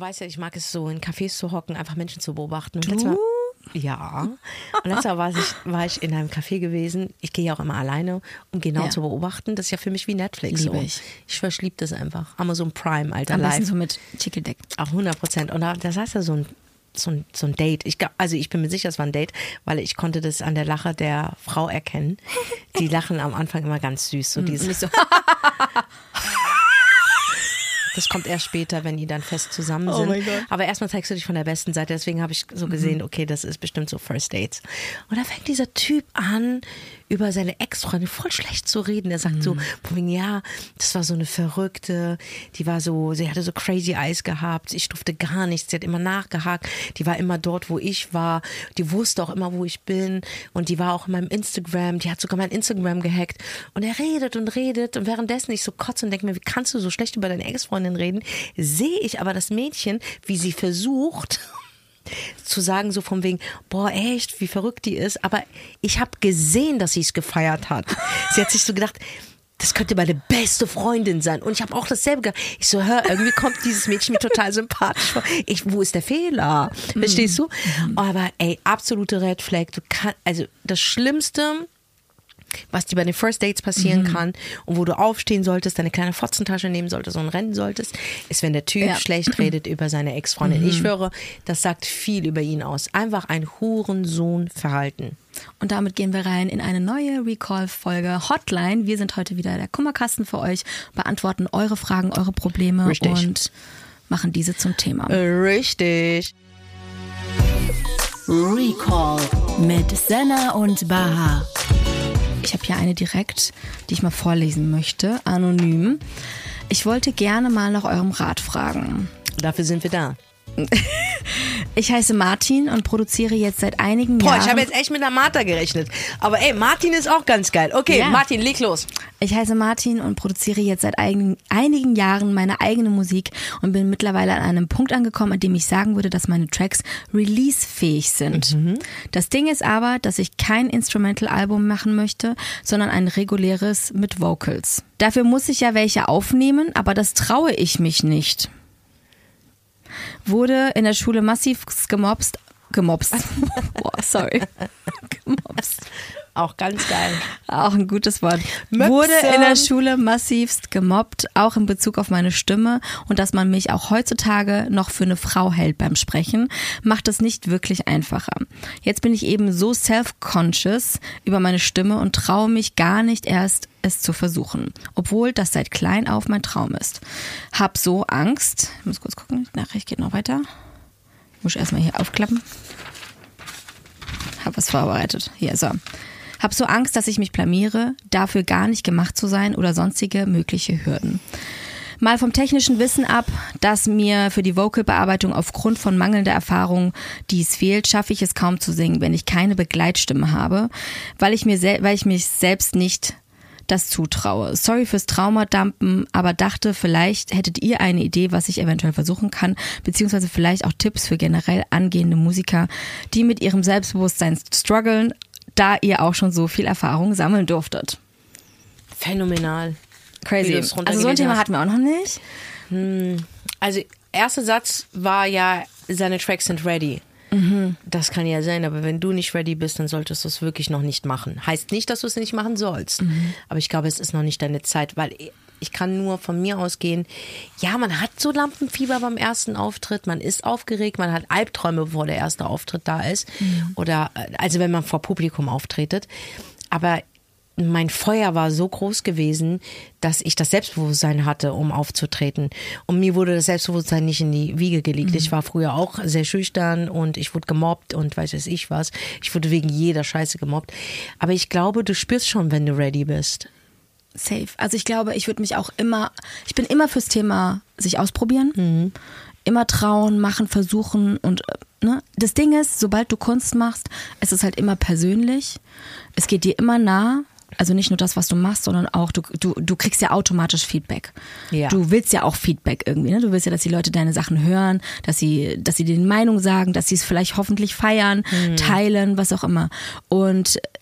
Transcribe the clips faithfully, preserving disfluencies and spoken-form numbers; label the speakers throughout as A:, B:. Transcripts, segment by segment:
A: weißt ja, ich mag es so, in Cafés zu hocken, einfach Menschen zu beobachten. Und
B: Du?
A: letztes Mal, ja. Und letztes Mal war ich, war ich in einem Café gewesen. Ich gehe ja auch immer alleine, um genau
B: Ja.
A: zu beobachten. Das ist ja für mich wie Netflix.
B: Liebe
A: so.
B: ich.
A: Ich verschliebe das einfach. Amazon Prime, Alter,
B: Am besten
A: live.
B: so mit Chickeldeck.
A: Auch hundert Prozent. Und da, das heißt ja so ein, so ein, so ein Date. Ich, glaub- also ich bin mir sicher, es war ein Date, weil ich konnte das an der Lache der Frau erkennen. Die lachen am Anfang immer ganz süß. So dieses,
B: Nicht so.
A: das kommt erst später, wenn die dann fest zusammen
B: Oh
A: sind.
B: mein Gott.
A: Aber erstmal zeigst du dich von der besten Seite. Deswegen habe ich so gesehen, okay, das ist bestimmt so First Dates. Und da fängt dieser Typ an, über seine Ex-Freundin voll schlecht zu reden. Er sagt so, von wegen, ja, das war so eine Verrückte, die war so, sie hatte so crazy eyes gehabt, ich durfte gar nichts, sie hat immer nachgehakt, die war immer dort, wo ich war, die wusste auch immer, wo ich bin und die war auch in meinem Instagram, die hat sogar mein Instagram gehackt und er redet und redet und währenddessen ich so kotze und denke mir, wie kannst du so schlecht über deine Ex-Freundin reden, sehe ich aber das Mädchen, wie sie versucht, zu sagen, so von wegen, boah, echt, wie verrückt die ist. Aber ich habe gesehen, dass sie es gefeiert hat. Sie hat sich so gedacht, das könnte meine beste Freundin sein. Und ich habe auch dasselbe gedacht. Ich so, hör, irgendwie kommt dieses Mädchen mir total sympathisch vor. Ich, wo ist der Fehler? Verstehst du? Aber ey, absolute Red Flag. Du kann, also das Schlimmste, was dir bei den First Dates passieren
B: Mhm.
A: kann und wo du aufstehen solltest, deine kleine Fotzentasche nehmen solltest und rennen solltest, ist, wenn der Typ
B: Ja.
A: schlecht redet über seine Ex-Freundin.
B: Mhm.
A: Ich schwöre, das sagt viel über ihn aus. Einfach ein Hurensohn-Verhalten.
B: Und damit gehen wir rein in eine neue Recall-Folge Hotline. Wir sind heute wieder der Kummerkasten für euch, beantworten eure Fragen, eure Probleme
A: Richtig.
B: und machen diese zum Thema.
A: Richtig.
C: Recall mit Senna und Baha.
B: Ich habe hier eine direkt, die ich mal vorlesen möchte, anonym. Ich wollte gerne mal nach eurem Rat fragen.
A: Dafür sind wir da.
B: Ich heiße Martin und produziere jetzt seit einigen
A: Boah,
B: Jahren...
A: ich habe jetzt echt mit einer Martha gerechnet. Aber ey, Martin ist auch ganz geil. Okay,
B: Ja.
A: Martin, leg los.
B: Ich heiße Martin und produziere jetzt seit einigen, einigen Jahren meine eigene Musik und bin mittlerweile an einem Punkt angekommen, an dem ich sagen würde, dass meine Tracks releasefähig sind. Das Ding ist aber, dass ich kein Instrumental-Album machen möchte, sondern ein reguläres mit Vocals. Dafür muss ich ja welche aufnehmen, aber das traue ich mich nicht. Wurde in der Schule massiv gemobst. Gemobst. Boah, sorry. Gemobst.
A: Auch ganz geil.
B: Auch ein gutes Wort.
A: Möpse.
B: Wurde in der Schule massivst gemobbt, auch in Bezug auf meine Stimme und dass man mich auch heutzutage noch für eine Frau hält beim Sprechen, macht es nicht wirklich einfacher. Jetzt bin ich eben so self-conscious über meine Stimme und traue mich gar nicht erst, es zu versuchen, obwohl das seit klein auf mein Traum ist. Hab so Angst, ich muss kurz gucken, die Nachricht geht noch weiter. Muss ich erstmal hier aufklappen. Hab was vorbereitet. Hier, so. Hab so Angst, dass ich mich blamiere, dafür gar nicht gemacht zu sein oder sonstige mögliche Hürden. Mal vom technischen Wissen ab, dass mir für die Vocalbearbeitung aufgrund von mangelnder Erfahrung dies fehlt, schaffe ich es kaum zu singen, wenn ich keine Begleitstimme habe, weil ich mir sel- weil ich mich selbst nicht das zutraue. Sorry fürs Traumadumpen, aber dachte, vielleicht hättet ihr eine Idee, was ich eventuell versuchen kann, beziehungsweise vielleicht auch Tipps für generell angehende Musiker, die mit ihrem Selbstbewusstsein strugglen, da ihr auch schon so viel Erfahrung sammeln durftet.
A: Phänomenal. Wie
B: Crazy.
A: du es
B: Also so ein
A: runtergelesen
B: Thema
A: hast.
B: hatten wir auch noch nicht.
A: Also, erster Satz war ja, seine Tracks sind ready. Das kann ja sein, aber wenn du nicht ready bist, dann solltest du es wirklich noch nicht machen. Heißt nicht, dass du es nicht machen sollst. Aber ich glaube, es ist noch nicht deine Zeit, weil ich kann nur von mir ausgehen, ja, man hat so Lampenfieber beim ersten Auftritt, man ist aufgeregt, man hat Albträume, bevor der erste Auftritt da ist. Oder, also wenn man vor Publikum auftretet. Aber mein Feuer war so groß gewesen, dass ich das Selbstbewusstsein hatte, um aufzutreten. Und mir wurde das Selbstbewusstsein nicht in die Wiege gelegt. Mhm. Ich war früher auch sehr schüchtern und ich wurde gemobbt und weiß weiß ich was. Ich wurde wegen jeder Scheiße gemobbt. Aber ich glaube, du spürst schon, wenn du ready bist.
B: Safe. Also ich glaube, ich würde mich auch immer, ich bin immer fürs Thema sich ausprobieren, mhm. immer trauen, machen, versuchen und ne? Das Ding ist, sobald du Kunst machst, es ist halt immer persönlich, es geht dir immer nah. Also nicht nur das, was du machst, sondern auch, du, du, du kriegst ja automatisch Feedback.
A: Ja.
B: Du willst ja auch Feedback irgendwie, ne? Du willst ja, dass die Leute deine Sachen hören, dass sie, dass sie dir eine Meinung sagen, dass sie es vielleicht hoffentlich feiern, mhm. teilen, was auch immer. Und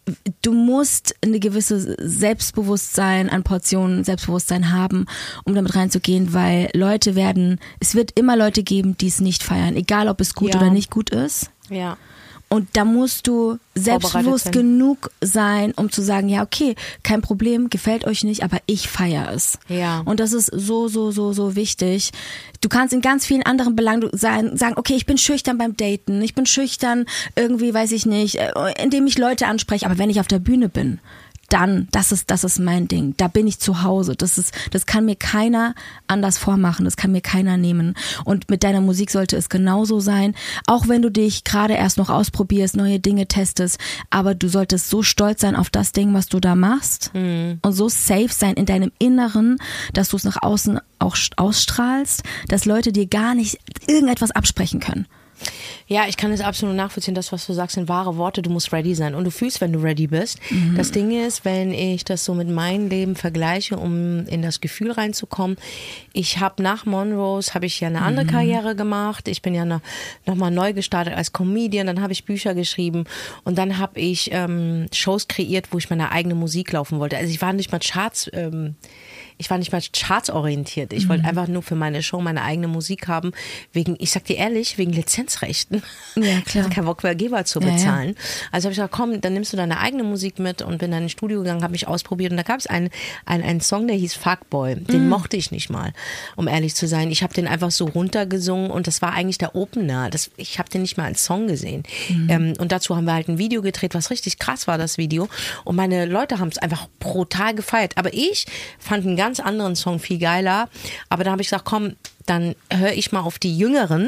B: du musst eine gewisse Selbstbewusstsein, an Portionen Selbstbewusstsein haben, um damit reinzugehen, weil Leute werden, es wird immer Leute geben, die es nicht feiern, egal ob es gut
A: Ja.
B: oder nicht gut ist.
A: Ja.
B: Und da musst du selbstbewusst
A: sein.
B: genug sein, um zu sagen, ja, okay, kein Problem, gefällt euch nicht, aber ich feiere es.
A: Ja.
B: Und das ist so, so, so, so wichtig. Du kannst in ganz vielen anderen Belangen sein, sagen, okay, ich bin schüchtern beim Daten, ich bin schüchtern irgendwie, weiß ich nicht, indem ich Leute anspreche, aber wenn ich auf der Bühne bin, dann, das ist, das ist mein Ding. Da bin ich zu Hause. Das ist, das kann mir keiner anders vormachen. Das kann mir keiner nehmen. Und mit deiner Musik sollte es genauso sein. Auch wenn du dich gerade erst noch ausprobierst, neue Dinge testest. Aber du solltest so stolz sein auf das Ding, was du da machst. Mhm. Und so safe sein in deinem Inneren, dass du es nach außen auch ausstrahlst, dass Leute dir gar nicht irgendetwas absprechen können.
A: Ja, ich kann es absolut nachvollziehen, das, was du sagst, sind wahre Worte, du musst ready sein und du fühlst, wenn du ready bist. Mhm. Das Ding ist, wenn ich das so mit meinem Leben vergleiche, um in das Gefühl reinzukommen, ich habe nach Monrose, habe ich ja eine andere mhm. Karriere gemacht, ich bin ja noch, noch mal neu gestartet als Comedian, dann habe ich Bücher geschrieben und dann habe ich ähm, Shows kreiert, wo ich meine eigene Musik laufen wollte. Also ich war nicht mal Charts, ähm, ich war nicht mal chartsorientiert. Ich mhm. wollte einfach nur für meine Show meine eigene Musik haben, wegen, ich sag dir ehrlich, wegen Lizenzrechten.
B: Ja, klar.
A: Ich kein Bock mehr, Geber zu bezahlen. Ja, ja. Also habe ich gesagt, komm, dann nimmst du deine eigene Musik mit und bin dann ins Studio gegangen, habe mich ausprobiert und da gab es einen, einen, einen Song, der hieß Fuckboy. Den mhm. mochte ich nicht mal, um ehrlich zu sein. Ich habe den einfach so runtergesungen und das war eigentlich der Opener. Das, ich habe den nicht mal als Song gesehen. Mhm. Ähm, und dazu haben wir halt ein Video gedreht, was richtig krass war, das Video. Und meine Leute haben es einfach brutal gefeiert. Aber ich fand einen ganz anderen Song viel geiler. Aber da habe ich gesagt, komm, dann höre ich mal auf die Jüngeren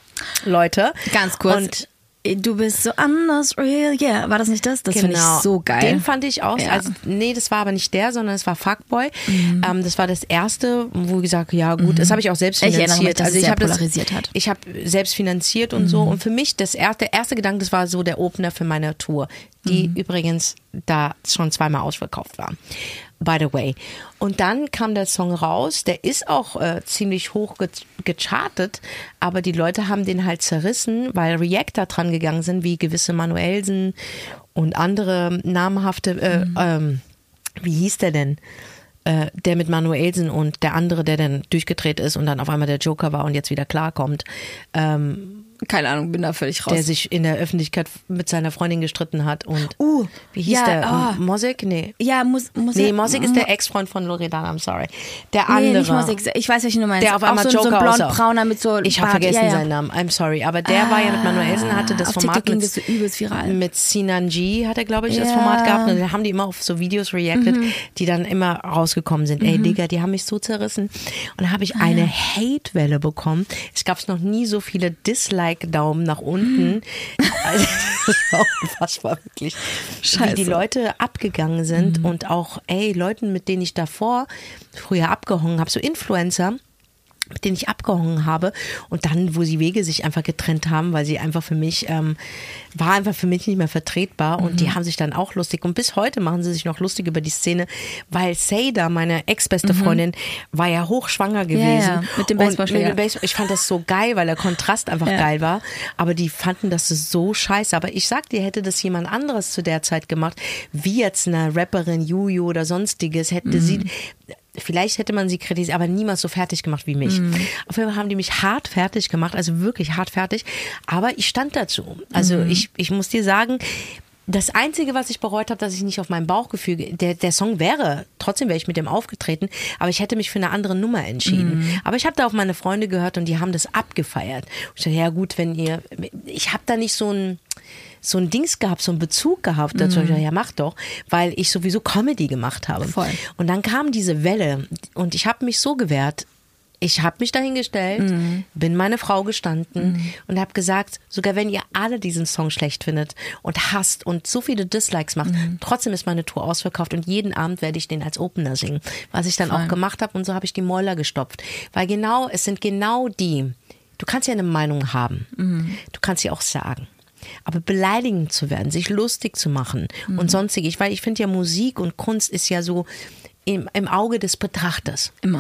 A: Leute.
B: Ganz kurz.
A: Und
B: du bist so anders real, yeah. War das nicht das? Das
A: genau.
B: finde ich so geil.
A: Den fand ich auch.
B: Ja.
A: Also, nee, das war aber nicht der, sondern es war Fuckboy. Mhm. Ähm, das war das erste, wo ich gesagt, ja gut, mhm. das habe ich auch selbst finanziert.
B: Ich erinnere mich, dass
A: also
B: es
A: ich
B: sehr
A: habe
B: polarisiert
A: das,
B: hat.
A: Ich habe selbst finanziert und mhm. so. Und für mich das erste, der erste Gedanke, das war so der Opener für meine Tour, die mhm. übrigens da schon zweimal ausverkauft war. By the way. Und dann kam der Song raus, der ist auch äh, ziemlich hoch ge- gechartet, aber die Leute haben den halt zerrissen, weil Reactor dran gegangen sind, wie gewisse Manuelsen und andere namhafte, äh, mhm. ähm, wie hieß der denn? Äh, der mit Manuelsen und der andere, der dann durchgedreht ist und dann auf einmal der Joker war und jetzt wieder klarkommt. Ähm,
B: Keine Ahnung, bin da völlig raus.
A: Der sich in der Öffentlichkeit mit seiner Freundin gestritten hat und
B: uh,
A: wie hieß
B: ja,
A: der?
B: Oh.
A: Mosik? Nee.
B: Ja, muss, muss
A: Nee, Mosik ist der Ex-Freund von Loredana, I'm sorry. Der andere.
B: Nee, nicht Mosik, ich weiß, welchen du meinst.
A: Der auf einmal
B: auch so,
A: Joker
B: so ein blond-brauner mit so
A: Ich habe
B: Bart.
A: vergessen
B: ja, ja.
A: seinen Namen, I'm sorry. Aber der ah, war ja mit Manuelsen, hatte das
B: auf
A: Format
B: TikTok ging
A: mit,
B: das so übelst viral.
A: mit Sinan G, hat er, glaube ich,
B: ja.
A: das Format gehabt. Und dann haben die immer auf so Videos reacted, mhm. die dann immer rausgekommen sind. Mhm. Ey, Digga, die haben mich so zerrissen. Und da habe ich eine ah, ja. Hate-Welle bekommen. Es gab noch nie so viele Dislike-Daumen nach unten. Mhm. Also, das war unfassbar, wirklich. Scheiße. Wie die Leute abgegangen sind mhm. und auch, ey, Leuten, mit denen ich davor früher abgehangen habe, so Influencer, mit denen ich abgehangen habe und dann, wo sie Wege sich einfach getrennt haben, weil sie einfach für mich, ähm, war einfach für mich nicht mehr vertretbar und mhm. die haben sich dann auch lustig und bis heute machen sie sich noch lustig über die Szene, weil Seda, meine ex-beste Freundin, mhm. war ja hochschwanger gewesen.
B: Ja, ja. Mit dem Baseballschläger.
A: Baseball, ich fand das so geil, weil der Kontrast einfach ja. geil war, aber die fanden das so scheiße, aber ich sag dir, hätte das jemand anderes zu der Zeit gemacht, wie jetzt eine Rapperin Juju oder sonstiges, hätte mhm. sie vielleicht hätte man sie kritisiert, aber niemals so fertig gemacht wie mich. Mhm. Auf jeden Fall haben die mich hart fertig gemacht, also wirklich hart fertig. Aber ich stand dazu. Also mhm. ich, ich muss dir sagen, das Einzige, was ich bereut habe, dass ich nicht auf mein Bauchgefühl, der, der Song wäre, trotzdem wäre ich mit dem aufgetreten, aber ich hätte mich für eine andere Nummer entschieden. Mhm. Aber ich habe da auf meine Freunde gehört und die haben das abgefeiert. Und ich dachte, ja gut, wenn ihr, ich habe da nicht so ein so ein Dings gehabt, so einen Bezug gehabt dazu. Mm. Ja, mach doch, weil ich sowieso Comedy gemacht habe.
B: Voll.
A: Und dann kam diese Welle und ich habe mich so gewehrt. Ich habe mich dahingestellt, mm. bin meine Frau gestanden mm. und habe gesagt, sogar wenn ihr alle diesen Song schlecht findet und hasst und so viele Dislikes macht, mm. trotzdem ist meine Tour ausverkauft und jeden Abend werde ich den als Opener singen. Was ich dann Voll. Auch gemacht habe und so habe ich die Mäuler gestopft. Weil genau, es sind genau die, du kannst ja eine Meinung haben, mm. du kannst sie auch sagen. Aber beleidigend zu werden, sich lustig zu machen mhm. und sonstig, weil ich finde ja Musik und Kunst ist ja so im, im Auge des Betrachters.
B: Immer.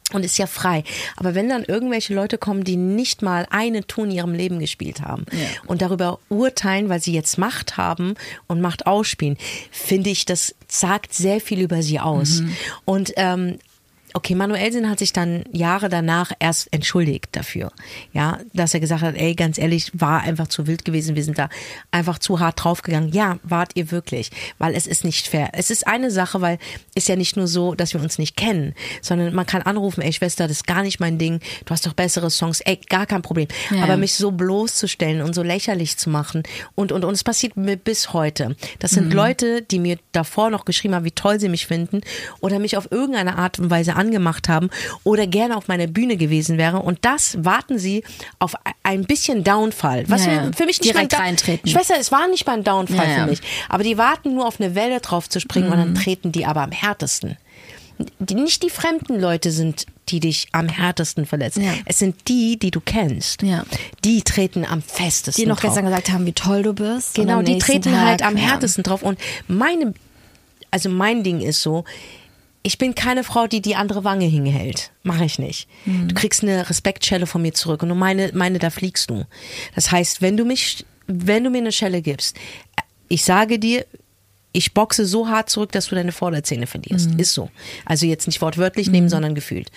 A: und ist ja frei. Aber wenn dann irgendwelche Leute kommen, die nicht mal einen Ton in ihrem Leben gespielt haben
B: ja.
A: und darüber urteilen, weil sie jetzt Macht haben und Macht ausspielen, finde ich, das sagt sehr viel über sie aus. Mhm. Und ähm, okay, Manuelsen hat sich dann Jahre danach erst entschuldigt dafür, ja, dass er gesagt hat, ey, ganz ehrlich, war einfach zu wild gewesen, wir sind da einfach zu hart draufgegangen. Ja, wart ihr wirklich, weil es ist nicht fair. Es ist eine Sache, weil ist ja nicht nur so, dass wir uns nicht kennen, sondern man kann anrufen, ey Schwester, das ist gar nicht mein Ding, du hast doch bessere Songs, ey, gar kein Problem. Ja. Aber mich so bloßzustellen und so lächerlich zu machen und, und, und es passiert mir bis heute. Das sind mhm. Leute, die mir davor noch geschrieben haben, wie toll sie mich finden oder mich auf irgendeine Art und Weise angemacht haben oder gerne auf meiner Bühne gewesen wäre und das warten sie auf ein bisschen Downfall. Was
B: ja, ja.
A: für mich nicht
B: direkt
A: mein
B: reintreten.
A: Schwester, es war nicht mal ein Downfall
B: ja, ja.
A: für mich, aber die warten nur auf eine Welle drauf zu springen mhm. und dann treten die aber am härtesten. Die, nicht die fremden Leute sind, die dich am härtesten verletzen.
B: Ja.
A: Es sind die, die du kennst.
B: Ja.
A: Die treten am festesten
B: Die noch
A: drauf.
B: gestern gesagt haben, wie toll du bist.
A: Genau, die treten
B: Tag,
A: halt am
B: ja.
A: härtesten drauf und meine, also mein Ding ist so, ich bin keine Frau, die die andere Wange hinhält. Mache ich nicht. Mhm. Du kriegst eine Respektschelle von mir zurück und meine, meine, da fliegst du. Das heißt, wenn du mich, wenn du mir eine Schelle gibst, ich sage dir, ich boxe so hart zurück, dass du deine Vorderzähne verlierst. Mhm. Ist so. Also jetzt nicht wortwörtlich mhm. nehmen, sondern gefühlt.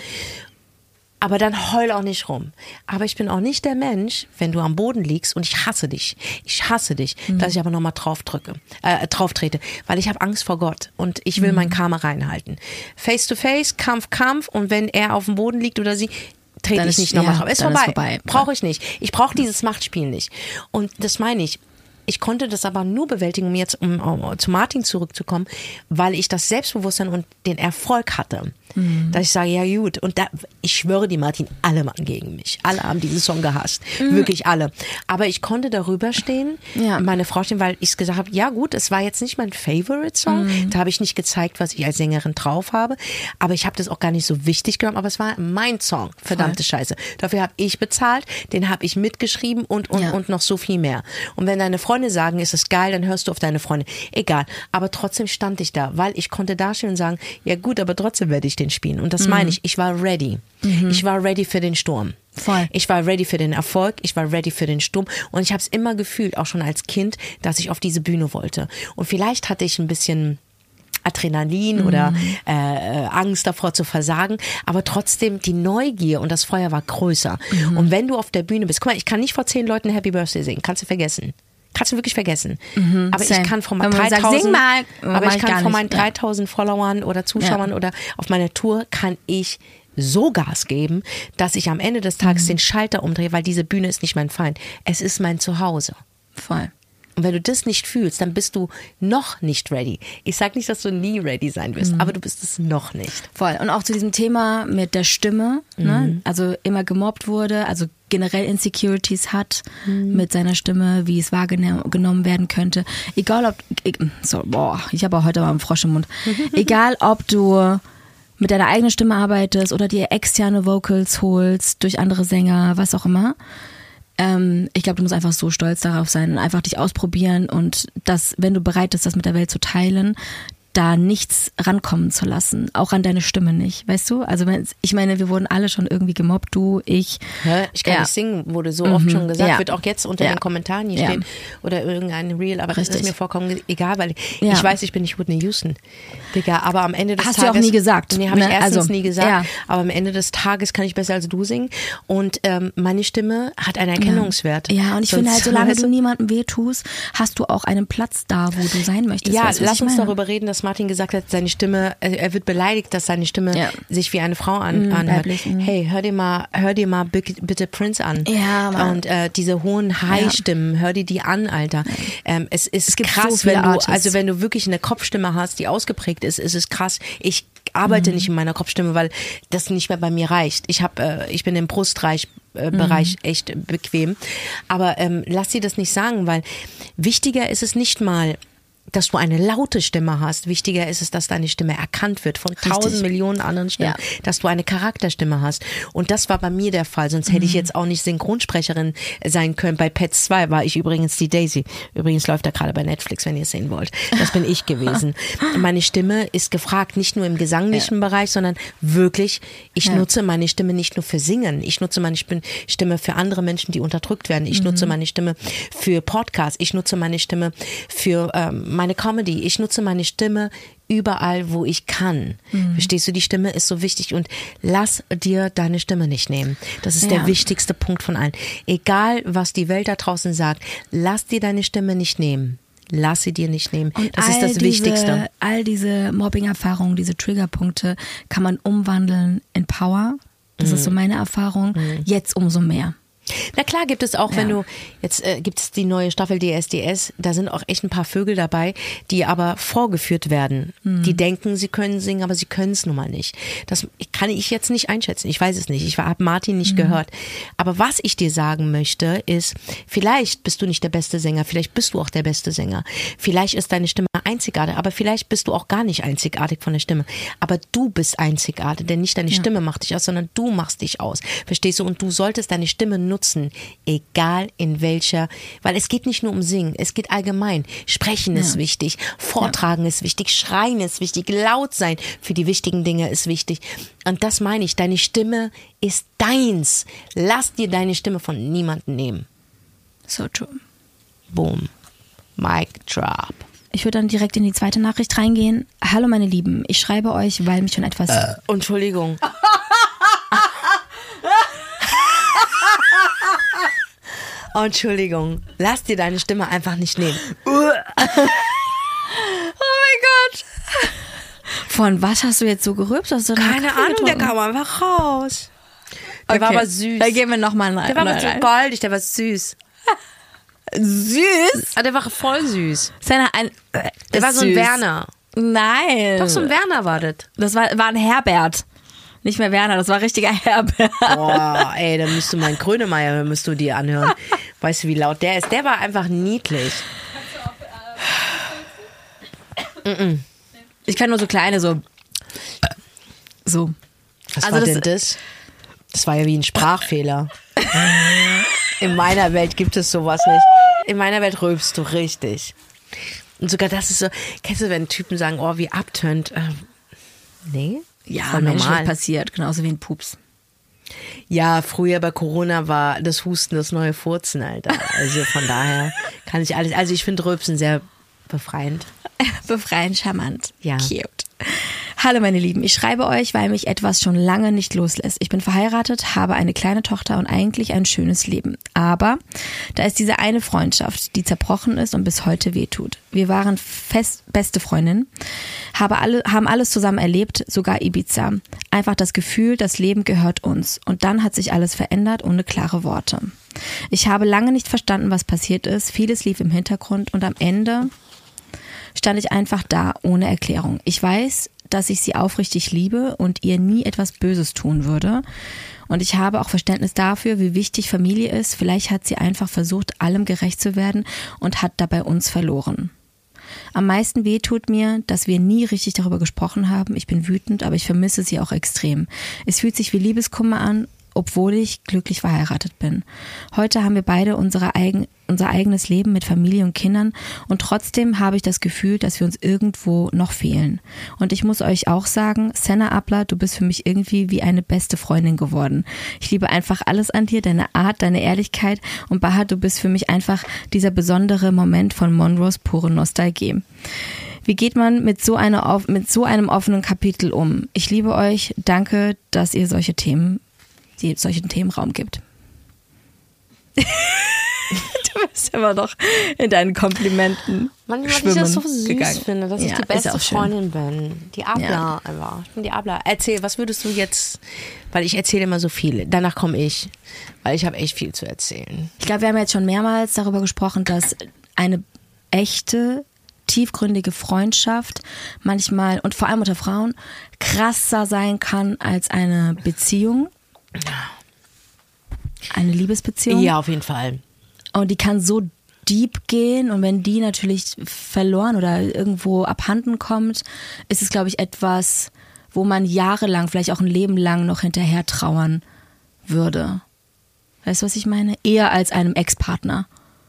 A: Aber dann heul auch nicht rum. Aber ich bin auch nicht der Mensch, wenn du am Boden liegst und ich hasse dich. Ich hasse dich, mhm. dass ich aber nochmal drauf drücke, äh, drauf trete. Weil ich habe Angst vor Gott und ich will mhm. mein Karma reinhalten. Face to face, Kampf, Kampf und wenn er auf dem Boden liegt oder sie, trete ich nicht nochmal
B: ja,
A: drauf. Ist
B: vorbei.
A: vorbei.
B: vorbei.
A: Brauche ich nicht. Ich brauche dieses Machtspiel nicht. Und das meine ich. Ich konnte das aber nur bewältigen, um jetzt um, um zu Martin zurückzukommen, weil ich das Selbstbewusstsein und den Erfolg hatte. Mhm. Dass ich sage, ja gut, und da, ich schwöre die Martin, alle waren gegen mich. Alle haben diesen Song gehasst. Mhm. Wirklich alle. Aber ich konnte darüber stehen, ja. meine Frau stehen, weil ich gesagt habe, ja gut, es war jetzt nicht mein Favorite-Song. Mhm. Da habe ich nicht gezeigt, was ich als Sängerin drauf habe. Aber ich habe das auch gar nicht so wichtig genommen. Aber es war mein Song. Verdammte Voll. Scheiße. Dafür habe ich bezahlt, den habe ich mitgeschrieben und, und, ja. und noch so viel mehr. Und wenn deine Freunde sagen, ist es geil, dann hörst du auf deine Freunde. Egal. Aber trotzdem stand ich da, weil ich konnte dastehen und sagen, ja gut, aber trotzdem werde ich den spielen. Und das mhm. meine ich, ich war ready. Mhm. Ich war ready für den Sturm.
B: Voll.
A: Ich war ready für den Erfolg, ich war ready für den Sturm und ich habe es immer gefühlt, auch schon als Kind, dass ich auf diese Bühne wollte. Und vielleicht hatte ich ein bisschen Adrenalin mhm. oder äh, Angst davor zu versagen, aber trotzdem die Neugier und das Feuer war größer. Mhm. Und wenn du auf der Bühne bist, guck mal, ich kann nicht vor zehn Leuten Happy Birthday singen, kannst du vergessen. Kannst du wirklich vergessen. Mhm, aber same. ich kann von meinen dreitausend, sagt, mal, aber ich kann von meinen dreitausend ja. Followern oder Zuschauern ja. oder auf meiner Tour kann ich so Gas geben, dass ich am Ende des Tages mhm. den Schalter umdrehe, weil diese Bühne ist nicht mein Feind. Es ist mein Zuhause.
B: Voll.
A: Und wenn du das nicht fühlst, dann bist du noch nicht ready. Ich sag nicht, dass du nie ready sein wirst, mhm. aber du bist es noch nicht.
B: Voll. Und auch zu diesem Thema mit der Stimme, mhm. ne? Also immer gemobbt wurde, also generell Insecurities hat mhm. mit seiner Stimme, wie es wahrgenommen werden könnte. Egal ob, so, boah, ich habe auch heute mal einen Frosch im Mund. Egal ob du mit deiner eigenen Stimme arbeitest oder dir externe Vocals holst durch andere Sänger, was auch immer. Ähm, ich glaube, du musst einfach so stolz darauf sein und einfach dich ausprobieren und das, wenn du bereit bist, das mit der Welt zu teilen, da nichts rankommen zu lassen, auch an deine Stimme nicht, weißt du? Also ich meine, wir wurden alle schon irgendwie gemobbt, du, ich.
A: Hä? Ich kann ja. nicht singen, wurde so mhm. oft schon gesagt, ja. wird auch jetzt unter ja. den Kommentaren hier ja. stehen oder irgendein Reel, aber Richtig. Das ist mir vollkommen egal, weil ja. ich weiß, ich bin nicht Whitney Houston, Digga, aber am Ende des
B: Hast
A: Tages.
B: Hast du auch nie gesagt.
A: Nee, habe ne? ich erstens
B: also,
A: nie gesagt,
B: ja.
A: aber am Ende des Tages kann ich besser als du singen und ähm, meine Stimme hat einen Erkennungswert.
B: Ja, ja und ich Sonst finde halt, solange du niemandem wehtust, hast du auch einen Platz da, wo du sein möchtest.
A: Ja,
B: weißt,
A: lass uns
B: meine?
A: darüber reden, dass Martin gesagt hat, seine Stimme, er wird beleidigt, dass seine Stimme ja. sich wie eine Frau an,
B: mm,
A: anhört.
B: Mm.
A: Hey, hör dir mal, hör dir mal bitte Prince an.
B: Ja, Mann.
A: Und äh, diese hohen High-Stimmen, ja. hör dir die an, Alter. Ja. Ähm, es ist es krass,
B: so
A: wenn du,
B: Artists.
A: also wenn du wirklich eine Kopfstimme hast, die ausgeprägt ist, ist es krass. Ich arbeite mm. nicht in meiner Kopfstimme, weil das nicht mehr bei mir reicht. Ich habe, äh, ich bin im Brustbereich äh, Bereich mm. echt bequem. Aber ähm, lass dir das nicht sagen, weil wichtiger ist es nicht mal, dass du eine laute Stimme hast. Wichtiger ist es, dass deine Stimme erkannt wird von tausend Millionen anderen Stimmen, ja. dass du eine Charakterstimme hast. Und das war bei mir der Fall, sonst mhm. hätte ich jetzt auch nicht Synchronsprecherin sein können. Bei Pets zwei war ich übrigens die Daisy. Übrigens läuft er gerade bei Netflix, wenn ihr es sehen wollt. Das bin ich gewesen. Meine Stimme ist gefragt, nicht nur im gesanglichen ja. Bereich, sondern wirklich, ich ja. nutze meine Stimme nicht nur für Singen. Ich nutze meine Stimme für andere Menschen, die unterdrückt werden. Ich mhm. nutze meine Stimme für Podcasts. Ich nutze meine Stimme für ähm, meine Comedy. Ich nutze meine Stimme überall, wo ich kann. Mhm. Verstehst du, die Stimme ist so wichtig und lass dir deine Stimme nicht nehmen. Das ist ja. der wichtigste Punkt von allen. Egal, was die Welt da draußen sagt, lass dir deine Stimme nicht nehmen. Lass sie dir nicht nehmen.
B: Und
A: das ist das
B: diese,
A: Wichtigste.
B: All diese Mobbing-Erfahrungen, diese Triggerpunkte kann man umwandeln in Power. Das mhm. ist so meine Erfahrung. Mhm. Jetzt umso mehr.
A: Na klar gibt es auch,
B: ja.
A: wenn du, jetzt äh, gibt es die neue Staffel D S D S, da sind auch echt ein paar Vögel dabei, die aber vorgeführt werden. Mhm. Die denken, sie können singen, aber sie können es nun mal nicht. Das kann ich jetzt nicht einschätzen, ich weiß es nicht, ich habe Martin nicht mhm. gehört. Aber was ich dir sagen möchte ist, vielleicht bist du nicht der beste Sänger, vielleicht bist du auch der beste Sänger. Vielleicht ist deine Stimme einzigartig, aber vielleicht bist du auch gar nicht einzigartig von der Stimme. Aber du bist einzigartig, denn nicht deine ja. Stimme macht dich aus, sondern du machst dich aus. Verstehst du? Und du solltest deine Stimme nutzen, egal in welcher, weil es geht nicht nur um Singen, es geht allgemein. Sprechen ja. ist wichtig, Vortragen ja. ist wichtig, Schreien ist wichtig, laut sein für die wichtigen Dinge ist wichtig. Und das meine ich, deine Stimme ist deins. Lass dir deine Stimme von niemandem nehmen.
B: So true.
A: Boom. Mic drop.
B: Ich würde dann direkt in die zweite Nachricht reingehen. Hallo meine Lieben, ich schreibe euch, weil mich schon etwas...
A: Äh, Entschuldigung. Oh, Entschuldigung, lass dir deine Stimme einfach nicht nehmen.
B: Oh mein Gott. Von was hast du jetzt so gerülpst? Hast du
A: Keine Ahnung, getrunken? Der kam einfach raus. Der okay. war aber süß.
B: Da gehen wir nochmal rein.
A: Der war aber so goldig, der war süß.
B: Süß?
A: Ah, der war voll süß.
B: Seine ein,
A: äh, der war so ein süß. Werner.
B: Nein.
A: Doch, so ein Werner war das.
B: Das war, war ein Herbert. Nicht mehr Werner, das war richtiger Herbert.
A: Boah, ey, dann müsst du meinen Grönemeyer, müsst du dir anhören. Weißt du, wie laut der ist? Der war einfach niedlich.
B: Ich kann nur so kleine, so. So.
A: Was also war das, denn das? Das war ja wie ein Sprachfehler. In meiner Welt gibt es sowas nicht. In meiner Welt rülpst du richtig. Und sogar das ist so, kennst du, wenn Typen sagen, oh, wie abtönt? Ähm, nee?
B: Ja, voll normal passiert, genauso wie ein Pups.
A: Ja, früher bei Corona war das Husten das neue Furzen, Alter. Also von daher kann ich alles, also ich finde Rülpsen sehr befreiend.
B: Befreiend, charmant.
A: Ja.
B: Cute. Hallo meine Lieben, ich schreibe euch, weil mich etwas schon lange nicht loslässt. Ich bin verheiratet, habe eine kleine Tochter und eigentlich ein schönes Leben. Aber da ist diese eine Freundschaft, die zerbrochen ist und bis heute wehtut. Wir waren fest beste Freundinnen, habe alle, haben alles zusammen erlebt, sogar Ibiza. Einfach das Gefühl, das Leben gehört uns. Und dann hat sich alles verändert ohne klare Worte. Ich habe lange nicht verstanden, was passiert ist. Vieles lief im Hintergrund und am Ende stand ich einfach da ohne Erklärung. Ich weiß, dass ich sie aufrichtig liebe und ihr nie etwas Böses tun würde. Und ich habe auch Verständnis dafür, wie wichtig Familie ist. Vielleicht hat sie einfach versucht, allem gerecht zu werden und hat dabei uns verloren. Am meisten weh tut mir, dass wir nie richtig darüber gesprochen haben. Ich bin wütend, aber ich vermisse sie auch extrem. Es fühlt sich wie Liebeskummer an, obwohl ich glücklich verheiratet bin. Heute haben wir beide unsere eigen, unser eigenes Leben mit Familie und Kindern und trotzdem habe ich das Gefühl, dass wir uns irgendwo noch fehlen. Und ich muss euch auch sagen, Senna Abla, du bist für mich irgendwie wie eine beste Freundin geworden. Ich liebe einfach alles an dir, deine Art, deine Ehrlichkeit und Baha, du bist für mich einfach dieser besondere Moment von Monroes pure Nostalgie. Wie geht man mit so, einer, mit so einem offenen Kapitel um? Ich liebe euch, danke, dass ihr solche Themen die solchen Themen Raum gibt. Du bist immer noch in deinen Komplimenten
A: Manchmal,
B: schwimmen
A: weil ich das so süß
B: gegangen.
A: finde, dass
B: ja,
A: ich die beste Freundin bin. Die Abla
B: ja.
A: einfach. Ich bin die Abla. Erzähl, was würdest du jetzt, weil ich erzähle immer so viel. Danach komme ich, weil ich habe echt viel zu erzählen.
B: Ich glaube, wir haben jetzt schon mehrmals darüber gesprochen, dass eine echte, tiefgründige Freundschaft manchmal und vor allem unter Frauen krasser sein kann als eine Beziehung. Eine Liebesbeziehung.
A: Ja, auf jeden Fall.
B: Und die kann so deep gehen und wenn die natürlich verloren oder irgendwo abhanden kommt, ist es, glaube ich, etwas, wo man jahrelang, vielleicht auch ein Leben lang noch hinterher trauern würde. Weißt du, was ich meine? Eher als einem Ex-Partner.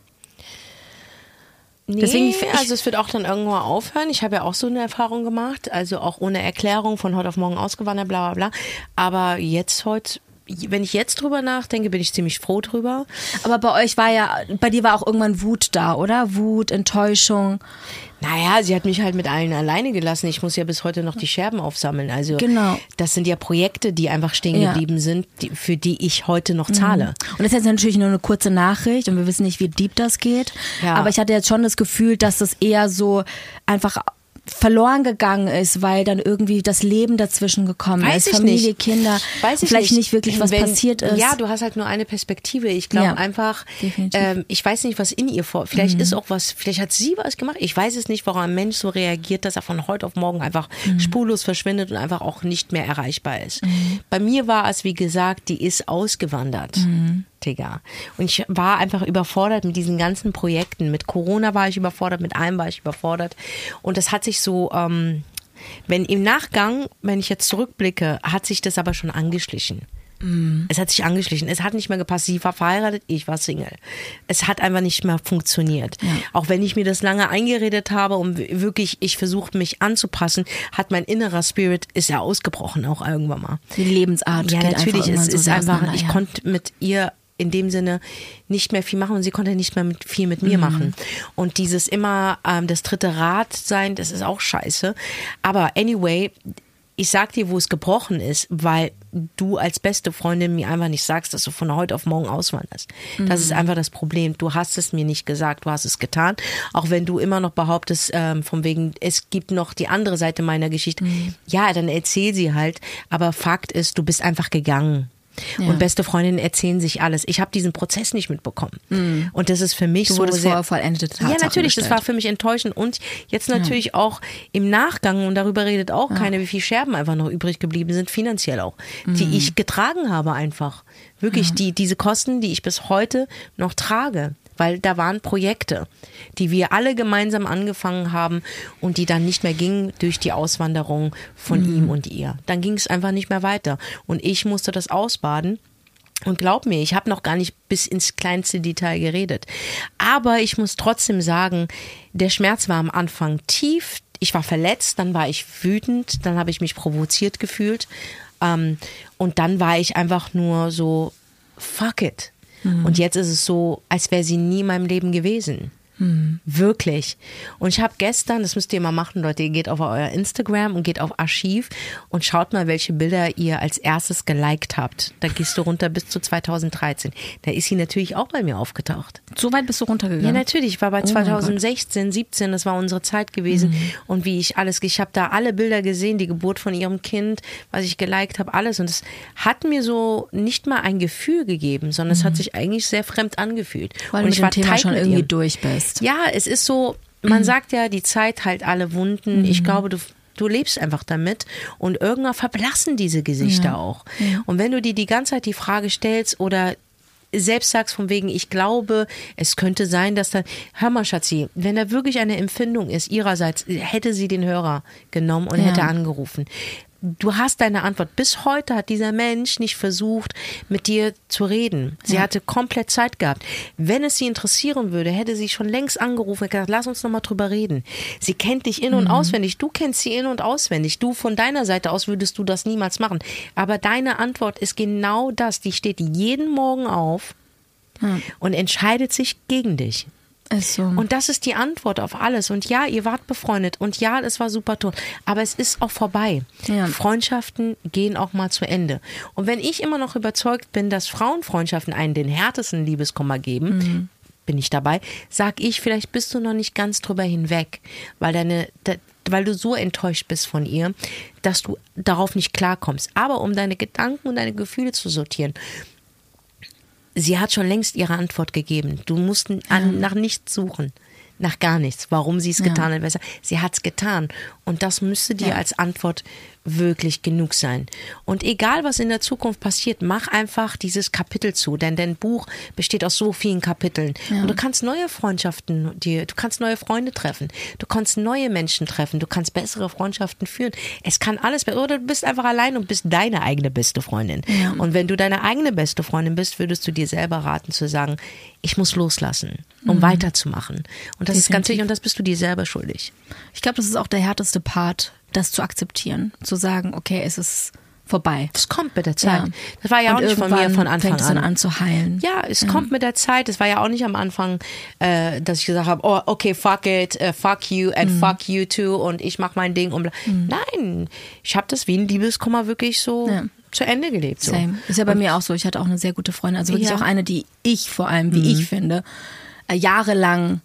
A: Nee, Deswegen, ich, also es wird auch dann irgendwann aufhören. Ich habe ja auch so eine Erfahrung gemacht, also auch ohne Erklärung von heute auf morgen ausgewandert, bla bla bla. Aber jetzt heute, wenn ich jetzt drüber nachdenke, bin ich ziemlich froh drüber.
B: Aber bei euch war ja, bei dir war auch irgendwann Wut da, oder? Wut, Enttäuschung.
A: Naja, sie hat mich halt mit allen alleine gelassen. Ich muss ja bis heute noch die Scherben aufsammeln. Also
B: genau.
A: Das sind ja Projekte, die einfach stehen
B: ja.
A: geblieben sind, die, für die ich heute noch zahle.
B: Mhm. Und das ist jetzt natürlich nur eine kurze Nachricht und wir wissen nicht, wie deep das geht.
A: Ja.
B: Aber ich hatte jetzt schon das Gefühl, dass das eher so einfach verloren gegangen ist, weil dann irgendwie das Leben dazwischen gekommen
A: Weiß
B: ist.
A: Ich
B: Familie,
A: nicht.
B: Kinder,
A: Weiß ich
B: vielleicht
A: nicht,
B: nicht wirklich was
A: Wenn,
B: passiert ist.
A: Ja, du hast halt nur eine Perspektive. Ich glaube
B: ja,
A: einfach, ähm, ich weiß nicht, was in ihr vor. Vielleicht mhm. ist auch was, vielleicht hat sie was gemacht. Ich weiß es nicht, warum ein Mensch so reagiert, dass er von heute auf morgen einfach mhm. spurlos verschwindet und einfach auch nicht mehr erreichbar ist. Mhm. Bei mir war es, wie gesagt, die ist ausgewandert. Mhm. Digga. Und ich war einfach überfordert mit diesen ganzen Projekten. Mit Corona war ich überfordert, mit allem war ich überfordert. Und das hat sich so, ähm, wenn im Nachgang, wenn ich jetzt zurückblicke, hat sich das aber schon angeschlichen. Mm. Es hat sich angeschlichen. Es hat nicht mehr gepasst. Sie war verheiratet, ich war Single. Es hat einfach nicht mehr funktioniert. Ja. Auch wenn ich mir das lange eingeredet habe und wirklich ich versucht mich anzupassen, hat mein innerer Spirit, ist ja ausgebrochen auch irgendwann mal.
B: Die Lebensart.
A: Ja,
B: geht
A: natürlich. Es
B: so
A: ist einfach, ich
B: ja.
A: konnte mit ihr in dem Sinne nicht mehr viel machen und sie konnte nicht mehr mit, viel mit mir mhm. machen. Und dieses immer ähm, das dritte Rad sein, das ist auch scheiße. Aber anyway, ich sag dir, wo es gebrochen ist, weil du als beste Freundin mir einfach nicht sagst, dass du von heute auf morgen auswanderst. Mhm. Das ist einfach das Problem. Du hast es mir nicht gesagt, du hast es getan. Auch wenn du immer noch behauptest, ähm, von wegen, es gibt noch die andere Seite meiner Geschichte. Mhm. Ja, dann erzähl sie halt. Aber Fakt ist, du bist einfach gegangen. Ja. Und beste Freundinnen erzählen sich alles. Ich habe diesen Prozess nicht mitbekommen. Mm. Und das ist für mich
B: du
A: so sehr...
B: vorher vollendete Tatsachen
A: Ja, natürlich,
B: gestellt.
A: Das war für mich enttäuschend. Und jetzt natürlich ja. auch im Nachgang, und darüber redet auch ja. keiner, wie viele Scherben einfach noch übrig geblieben sind, finanziell auch, mm. die ich getragen habe einfach. Wirklich, ja. die diese Kosten, die ich bis heute noch trage. Weil da waren Projekte, die wir alle gemeinsam angefangen haben und die dann nicht mehr gingen durch die Auswanderung von mhm. ihm und ihr. Dann ging es einfach nicht mehr weiter. Und ich musste das ausbaden. Und glaub mir, ich habe noch gar nicht bis ins kleinste Detail geredet. Aber ich muss trotzdem sagen, der Schmerz war am Anfang tief. Ich war verletzt, dann war ich wütend, dann habe ich mich provoziert gefühlt. Ähm, und dann war ich einfach nur so, fuck it. Und jetzt ist es so, als wäre sie nie in meinem Leben gewesen. Hm. Wirklich. Und ich habe gestern, das müsst ihr mal machen, Leute, ihr geht auf euer Instagram und geht auf Archiv und schaut mal, welche Bilder ihr als erstes geliked habt. Da gehst du runter bis zu zweitausenddreizehn. Da ist sie natürlich auch bei mir aufgetaucht.
B: So weit bist du runtergegangen?
A: Ja, natürlich. Ich war bei zweitausendsechzehn, siebzehn, das war unsere Zeit gewesen. Mhm. Und wie ich alles, ich habe da alle Bilder gesehen, die Geburt von ihrem Kind, was ich geliked habe, alles. Und es hat mir so nicht mal ein Gefühl gegeben, sondern mhm. es hat sich eigentlich sehr fremd angefühlt.
B: Weil
A: und
B: du
A: ich
B: mit dem
A: war
B: Thema schon irgendwie
A: ihr.
B: durch bist.
A: Ja, es ist so, man mhm. sagt ja, die Zeit heilt alle Wunden. Mhm. Ich glaube, du, du lebst einfach damit und irgendwann verblassen diese Gesichter ja. auch. Ja. Und wenn du dir die ganze Zeit die Frage stellst oder selbst sagst von wegen, ich glaube, es könnte sein, dass da, hör mal Schatzi, wenn da wirklich eine Empfindung ist ihrerseits, hätte sie den Hörer genommen und ja. hätte angerufen. Du hast deine Antwort. Bis heute hat dieser Mensch nicht versucht, mit dir zu reden. Sie ja. hatte komplett Zeit gehabt. Wenn es sie interessieren würde, hätte sie schon längst angerufen und gesagt, lass uns nochmal drüber reden. Sie kennt dich in- mhm. und auswendig. Du kennst sie in- und auswendig. Du von deiner Seite aus würdest du das niemals machen. Aber deine Antwort ist genau das. Die steht jeden Morgen auf mhm. und entscheidet sich gegen dich.
B: So.
A: Und das ist die Antwort auf alles. Und ja, ihr wart befreundet und ja, es war super toll. Aber es ist auch vorbei. Ja. Freundschaften gehen auch mal zu Ende. Und wenn ich immer noch überzeugt bin, dass Frauenfreundschaften einen den härtesten Liebeskummer geben, mhm. bin ich dabei, sag ich, vielleicht bist du noch nicht ganz drüber hinweg, weil deine, de, weil du so enttäuscht bist von ihr, dass du darauf nicht klarkommst. Aber um deine Gedanken und deine Gefühle zu sortieren, sie hat schon längst ihre Antwort gegeben. Du musst an, nach nichts suchen, nach gar nichts. Warum sie es
B: ja.
A: getan hat, sie hat es getan. Und das müsste dir
B: Ja.
A: als Antwort wirklich genug sein. Und egal, was in der Zukunft passiert, mach einfach dieses Kapitel zu, denn dein Buch besteht aus so vielen Kapiteln.
B: Ja.
A: Und du kannst neue Freundschaften, dir, du kannst neue Freunde treffen, du kannst neue Menschen treffen, du kannst bessere Freundschaften führen. Es kann alles, oder du bist einfach allein und bist deine eigene beste Freundin.
B: Ja.
A: Und wenn du deine eigene beste Freundin bist, würdest du dir selber raten zu sagen, ich muss loslassen, um mhm. weiterzumachen. Und das Definitiv. Ist ganz wichtig und das bist du dir selber schuldig.
B: Ich glaube, das ist auch der härteste Part, das zu akzeptieren, zu sagen, okay, es ist vorbei.
A: Das kommt mit der Zeit.
B: Ja.
A: Das war ja
B: und
A: auch nicht von mir von Anfang
B: fängt es dann
A: an.
B: an zu heilen.
A: Ja, es
B: ja.
A: kommt mit der Zeit. Es war ja auch nicht am Anfang, äh, dass ich gesagt habe, oh, okay, fuck it, uh, fuck you and
B: mhm.
A: fuck you too und ich mach mein Ding. Und mhm. Nein, ich habe das wie ein Liebeskummer wirklich so ja. zu Ende gelebt. So.
B: Same. Ist ja bei und, mir auch so. Ich hatte auch eine sehr gute Freundin. Also wirklich
A: ja.
B: auch eine, die ich vor allem, wie mhm. ich finde, äh, jahrelang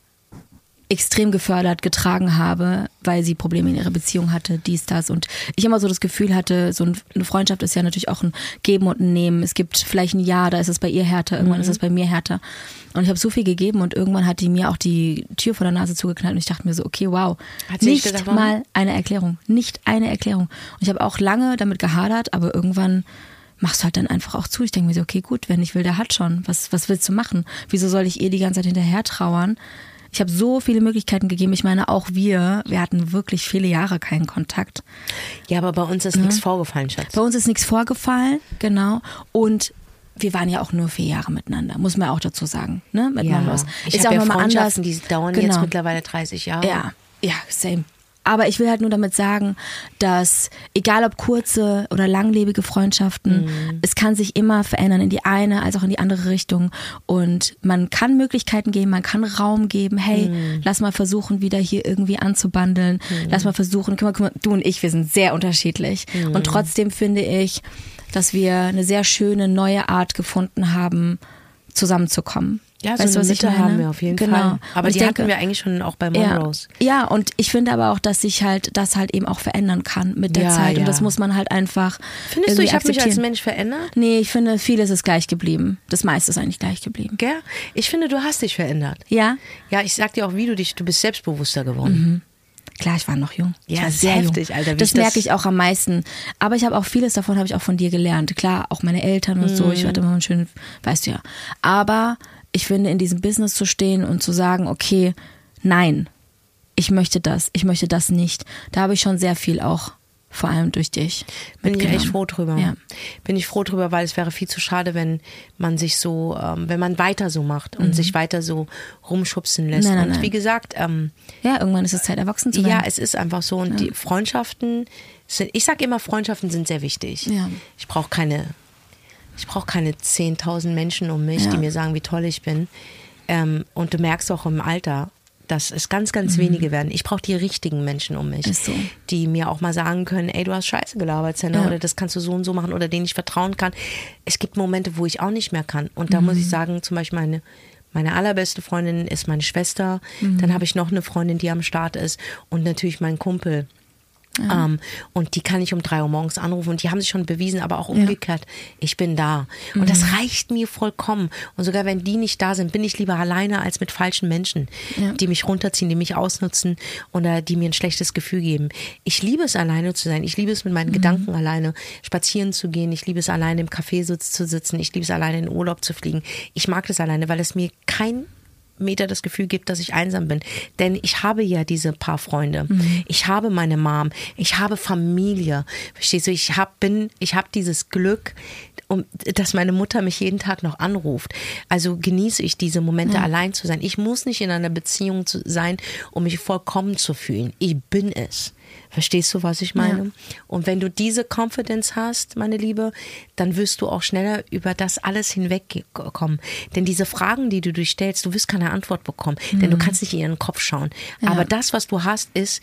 B: extrem gefördert, getragen habe, weil sie Probleme in ihrer Beziehung hatte, dies, das. Und ich immer so das Gefühl hatte, so eine Freundschaft ist ja natürlich auch ein Geben und ein Nehmen. Es gibt vielleicht ein Jahr, da ist es bei ihr härter, irgendwann mhm. ist es bei mir härter. Und ich habe so viel gegeben und irgendwann hat die mir auch die Tür vor der Nase zugeknallt und ich dachte mir so, okay, wow,
A: hat sie
B: nicht
A: gesagt,
B: mal eine Erklärung, nicht eine Erklärung. Und ich habe auch lange damit gehadert, aber irgendwann machst du halt dann einfach auch zu. Ich denke mir so, okay, gut, wenn ich will, der hat schon. Was, was willst du machen? Wieso soll ich ihr die ganze Zeit hinterher trauern? Ich habe so viele Möglichkeiten gegeben. Ich meine, auch wir, wir hatten wirklich viele Jahre keinen Kontakt.
A: Ja, aber bei uns ist ja. nichts vorgefallen, Schatz.
B: Bei uns ist nichts vorgefallen, genau. Und wir waren ja auch nur vier Jahre miteinander, muss man auch dazu sagen. Ne? Mit
A: ja,
B: Mamas.
A: ich
B: ist
A: habe
B: auch
A: ja
B: nochmal
A: Freundschaften,
B: anders.
A: die dauern
B: genau.
A: jetzt mittlerweile dreißig Jahre.
B: Ja, ja, same. Aber ich will halt nur damit sagen, dass egal ob kurze oder langlebige Freundschaften, mhm. es kann sich immer verändern in die eine als auch in die andere Richtung. Und man kann Möglichkeiten geben, man kann Raum geben. Hey, mhm. lass mal versuchen, wieder hier irgendwie anzubandeln. Mhm. Lass mal versuchen, guck mal, guck mal, du und ich, wir sind sehr unterschiedlich. Mhm. Und trotzdem finde ich, dass wir eine sehr schöne neue Art gefunden haben, zusammenzukommen.
A: Ja, so
B: weißt
A: eine
B: du, was
A: Mitte
B: ich meine?
A: haben wir auf jeden
B: genau.
A: Fall. Aber
B: und
A: die
B: denke,
A: hatten wir eigentlich schon auch bei Monrose.
B: Ja, ja, und ich finde aber auch, dass sich halt das halt eben auch verändern kann mit der
A: ja,
B: Zeit.
A: Ja.
B: Und das muss man halt einfach
A: Findest du, ich habe mich als Mensch verändert?
B: Nee, ich finde, vieles ist gleich geblieben. Das meiste ist eigentlich gleich geblieben.
A: Gell? Ich finde, du hast dich verändert.
B: Ja?
A: Ja, ich sag dir auch, wie du dich, du bist selbstbewusster geworden.
B: Mhm. Klar, ich war noch jung.
A: Ja,
B: ich war
A: das
B: sehr
A: ist heftig,
B: jung.
A: Alter. Wie
B: das
A: ich das
B: merke ich auch am meisten. Aber ich habe auch vieles davon habe ich auch von dir gelernt. Klar, auch meine Eltern und mhm. so. Ich hatte immer einen schönen, weißt du ja. Aber ich finde, in diesem Business zu stehen und zu sagen, okay, nein, ich möchte das, ich möchte das nicht. Da habe ich schon sehr viel auch, vor allem durch dich.
A: Bin ich echt froh drüber.
B: Ja.
A: Bin ich froh drüber, weil es wäre viel zu schade, wenn man sich so, ähm, wenn man weiter so macht und mhm. sich weiter so rumschubsen lässt.
B: Nein, nein,
A: und
B: nein.
A: wie gesagt, ähm,
B: ja, irgendwann ist es Zeit, erwachsen zu werden.
A: Ja, es ist einfach so. Und
B: ja.
A: die Freundschaften sind, ich sag immer, Freundschaften sind sehr wichtig.
B: Ja.
A: Ich brauche keine Ich brauche keine zehntausend Menschen um mich,
B: ja.
A: die mir sagen, wie toll ich bin. Ähm, und du merkst auch im Alter, dass es ganz, ganz mhm. wenige werden. Ich brauche die richtigen Menschen um mich,
B: Ist so.
A: die mir auch mal sagen können, ey, du hast Scheiße gelabert, Senna,
B: ja.
A: oder das kannst du so und so machen, oder denen ich vertrauen kann. Es gibt Momente, wo ich auch nicht mehr kann. Und da mhm. muss ich sagen, zum Beispiel meine, meine allerbeste Freundin ist meine Schwester. Mhm. Dann habe ich noch eine Freundin, die am Start ist. Und natürlich mein Kumpel. Ja. Um, und die kann ich um drei Uhr morgens anrufen und die haben sich schon bewiesen, aber auch umgekehrt, ja. ich bin da. Und mhm. das reicht mir vollkommen. Und sogar wenn die nicht da sind, bin ich lieber alleine als mit falschen Menschen, ja. die mich runterziehen, die mich ausnutzen oder die mir ein schlechtes Gefühl geben. Ich liebe es, alleine zu sein. Ich liebe es, mit meinen mhm. Gedanken alleine spazieren zu gehen. Ich liebe es, alleine im Café zu sitzen. Ich liebe es, alleine in den Urlaub zu fliegen. Ich mag das alleine, weil es mir kein Meter das Gefühl gibt, dass ich einsam bin. Denn ich habe ja diese paar Freunde. Mhm. Ich habe meine Mom. Ich habe Familie. Verstehst du? Ich habe bin, ich habe dieses Glück, um, dass meine Mutter mich jeden Tag noch anruft. Also genieße ich diese Momente, ja. allein zu sein. Ich muss nicht in einer Beziehung zu sein, um mich vollkommen zu fühlen. Ich bin es. Verstehst du, was ich meine? Ja. Und wenn du diese Confidence hast, meine Liebe, dann wirst du auch schneller über das alles hinwegkommen. Denn diese Fragen, die du dir stellst, du wirst keine Antwort bekommen. Mhm. Denn du kannst nicht in ihren Kopf schauen. Ja. Aber das, was du hast, ist,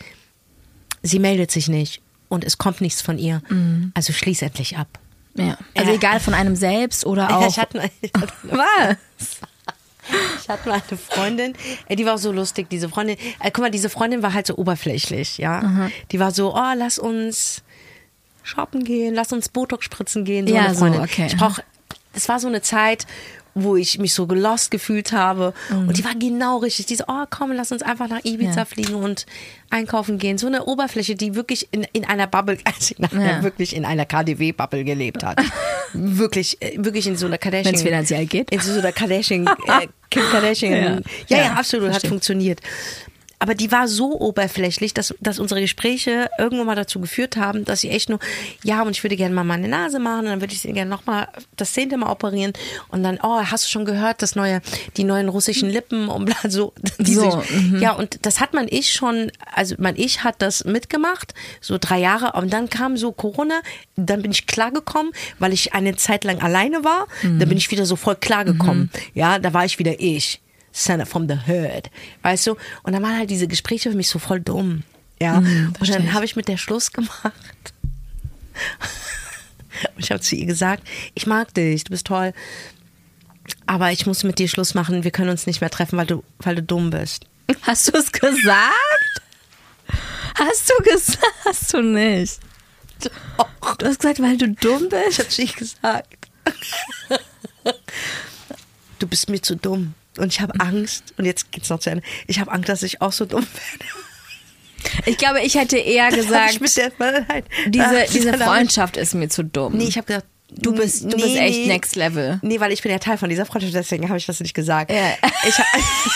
A: sie meldet sich nicht und es kommt nichts von ihr. Mhm. Also schließ endlich ab.
B: Ja. Also äh, egal von einem selbst oder auch...
A: Ich hatte, ich hatte
B: was?
A: Ich hatte mal eine Freundin, die war so lustig, diese Freundin. Äh, guck mal, diese Freundin war halt so oberflächlich, ja. Mhm. Die war so, oh, lass uns shoppen gehen, lass uns Botox spritzen gehen. So
B: ja,
A: eine Freundin.
B: So, okay.
A: Ich brauch, es war so eine Zeit, wo ich mich so gelost gefühlt habe. Mhm. Und die war genau richtig. Die so, oh komm, lass uns einfach nach Ibiza ja. fliegen und einkaufen gehen. So eine Oberfläche, die wirklich in, in einer Bubble, also in einer, ja. wirklich in einer K D W-Bubble gelebt hat. wirklich, wirklich in so einer Kardashian.
B: Wenn es finanziell geht.
A: In so einer Kardashian, äh, Kim Kardashian. Ja, ja, ja, ja absolut, verstehe. Hat funktioniert. Aber die war so oberflächlich, dass, dass unsere Gespräche irgendwann mal dazu geführt haben, dass sie echt nur, ja, und ich würde gerne mal meine Nase machen und dann würde ich sie gerne nochmal das zehnte Mal operieren und dann, oh, hast du schon gehört, das neue, die neuen russischen Lippen und bla, so. Diese, so mhm. Ja, und das hat mein Ich schon, also mein Ich hat das mitgemacht, so drei Jahre und dann kam so Corona, dann bin ich klargekommen, weil ich eine Zeit lang alleine war, mhm. dann bin ich wieder so voll klargekommen. Mhm. Ja, da war ich wieder ich. Sana from the hood, weißt du? Und dann waren halt diese Gespräche für mich so voll dumm, ja. Mm, und dann habe ich mit der Schluss gemacht. Und ich habe zu ihr gesagt, ich mag dich, du bist toll, aber ich muss mit dir Schluss machen, wir können uns nicht mehr treffen, weil du, weil du dumm bist.
B: Hast du es gesagt? Hast du gesagt? Hast du nicht.
A: Doch.
B: Du hast gesagt, weil du dumm bist?
A: Ich hab's nicht gesagt. Du bist mir zu dumm. Und ich habe Angst, und jetzt geht's noch zu Ende, ich habe Angst, dass ich auch so dumm werde.
B: Ich glaube, ich hätte eher gesagt,
A: mit der, nein,
B: diese,
A: nein,
B: diese Freundschaft ist mir zu dumm.
A: Nee, ich habe gesagt,
B: du bist, du nee, bist echt next level.
A: Nee, weil ich bin ja Teil von dieser Freundschaft, deswegen habe ich das nicht gesagt.
B: Ja.
A: Ich habe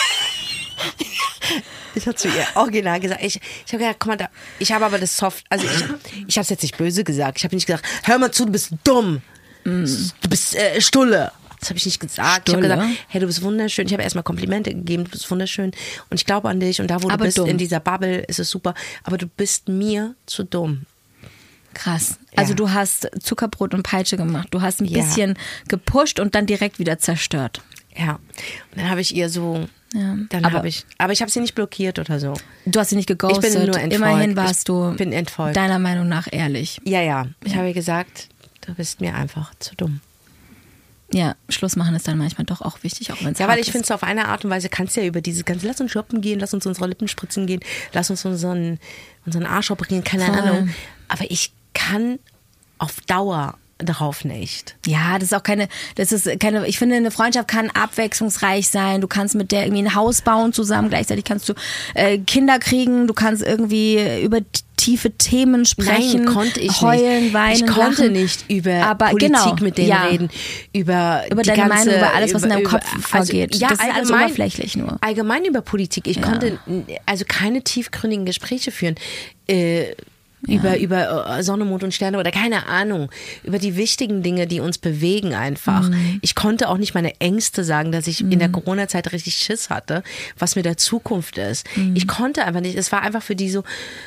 A: ich hab zu ihr original gesagt, ich, ich habe gesagt, guck mal, da, ich habe aber das Soft, also ich, ich habe es jetzt nicht böse gesagt, ich habe nicht gesagt, hör mal zu, du bist dumm, mm. du bist äh, Stulle. Das habe ich nicht gesagt. Stulle. Ich habe gesagt, hey, du bist wunderschön. Ich habe erstmal Komplimente gegeben, du bist wunderschön. Und ich glaube an dich. Und da, wo aber du bist, dumm. In dieser Bubble, ist es super. Aber du bist mir zu dumm.
B: Krass. Also ja. Du hast Zuckerbrot und Peitsche gemacht. Du hast ein ja. bisschen gepusht und dann direkt wieder zerstört.
A: Ja. Und dann habe ich ihr so... Ja. Dann habe ich, aber ich habe sie nicht blockiert oder so.
B: Du hast sie nicht geghostet.
A: Ich bin nur entfolgt.
B: Immerhin warst du
A: bin entfolgt.
B: Deiner Meinung nach ehrlich.
A: Ja, ja. Ich ja. habe ihr gesagt, du bist mir einfach zu dumm.
B: Ja, Schluss machen ist dann manchmal doch auch wichtig, auch wenn es
A: Ja, weil ich finde es auf eine Art und Weise kannst du ja über dieses ganze, lass uns shoppen gehen, lass uns unsere Lippen spritzen gehen, lass uns unseren, unseren Arsch operieren, keine Voll. Ahnung. Aber ich kann auf Dauer darauf nicht.
B: Ja, das ist auch keine, das ist keine, ich finde, eine Freundschaft kann abwechslungsreich sein. Du kannst mit der irgendwie ein Haus bauen zusammen, gleichzeitig kannst du äh, Kinder kriegen, du kannst irgendwie über tiefe Themen sprechen,
A: Nein, konnte ich
B: heulen,
A: nicht.
B: weinen,
A: ich konnte
B: lachen.
A: nicht über
B: aber
A: Politik
B: genau,
A: mit denen
B: ja.
A: reden, über
B: über
A: die
B: deine
A: ganze,
B: Meinung, über alles, was
A: über,
B: in deinem Kopf
A: über,
B: vorgeht.
A: Also, ja,
B: das ist alles oberflächlich nur.
A: Allgemein über Politik. Ich ja. konnte also keine tiefgründigen Gespräche führen. Äh, Ja. Über, über Sonne, Mond und Sterne oder keine Ahnung, über die wichtigen Dinge, die uns bewegen einfach. Mhm. Ich konnte auch nicht meine Ängste sagen, dass ich mhm. in der Corona-Zeit richtig Schiss hatte, was mit der Zukunft ist. Mhm. Ich konnte einfach nicht, es war einfach für die so,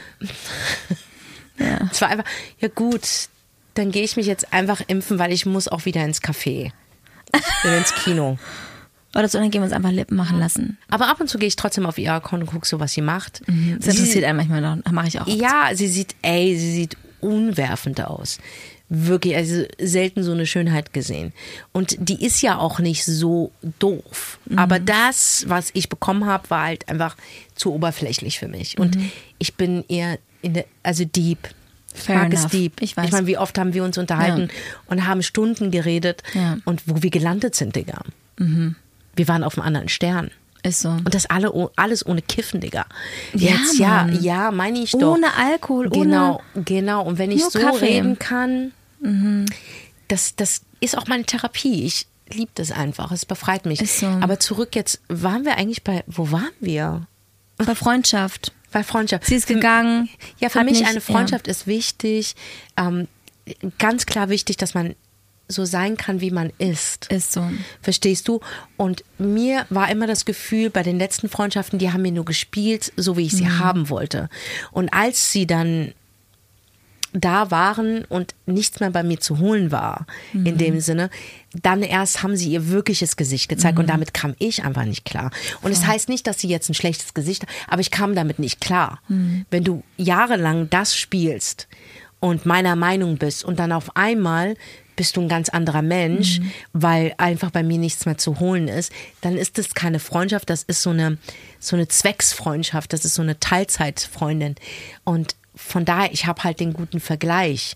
A: ja. es war einfach, ja gut, dann gehe ich mich jetzt einfach impfen, weil ich muss auch wieder ins Café oder ins Kino.
B: Oder so, dann gehen wir uns einfach Lippen machen lassen.
A: Aber ab und zu gehe ich trotzdem auf ihr Account und gucke so, was sie macht.
B: Mhm. Das interessiert sie, einen manchmal noch. Das mache ich auch.
A: Ja, sie sieht, ey, sie sieht unwerfend aus. Wirklich, also selten so eine Schönheit gesehen. Und die ist ja auch nicht so doof. Mhm. Aber das, was ich bekommen habe, war halt einfach zu oberflächlich für mich. Und mhm. ich bin eher in der, also deep.
B: Fair
A: mag
B: enough.
A: es deep.
B: Ich weiß.
A: Ich meine, wie oft haben wir uns unterhalten ja. und haben Stunden geredet
B: ja.
A: und wo wir gelandet sind, Digga.
B: Mhm.
A: Wir waren auf einem anderen Stern.
B: Ist so.
A: Und das alle, alles ohne Kiffen, Digga.
B: Ja,
A: Jetzt, ja, ja, meine ich doch.
B: Ohne Alkohol,
A: genau,
B: ohne
A: Genau, und wenn ich
B: nur
A: so
B: Kaffee.
A: reden kann,
B: mhm.
A: das, das ist auch meine Therapie. Ich liebe das einfach, es befreit mich.
B: Ist so.
A: Aber zurück jetzt, waren wir eigentlich bei, wo waren wir?
B: Bei Freundschaft.
A: Bei Freundschaft.
B: Sie ist gegangen.
A: Ja, für mich
B: nicht,
A: eine Freundschaft
B: ja.
A: ist wichtig. Ähm, ganz klar wichtig, dass man so sein kann, wie man ist.
B: Ist so.
A: Verstehst du? Und mir war immer das Gefühl, bei den letzten Freundschaften, die haben mir nur gespielt, so wie ich sie mhm. haben wollte. Und als sie dann da waren und nichts mehr bei mir zu holen war, mhm. in dem Sinne, dann erst haben sie ihr wirkliches Gesicht gezeigt mhm. und damit kam ich einfach nicht klar. Und es oh. das heißt nicht, dass sie jetzt ein schlechtes Gesicht hat, aber ich kam damit nicht klar. Mhm. Wenn du jahrelang das spielst und meiner Meinung bist und dann auf einmal bist du ein ganz anderer Mensch, mhm. weil einfach bei mir nichts mehr zu holen ist, dann ist das keine Freundschaft, das ist so eine, so eine Zwecksfreundschaft, das ist so eine Teilzeitfreundin. Und von daher, ich habe halt den guten Vergleich.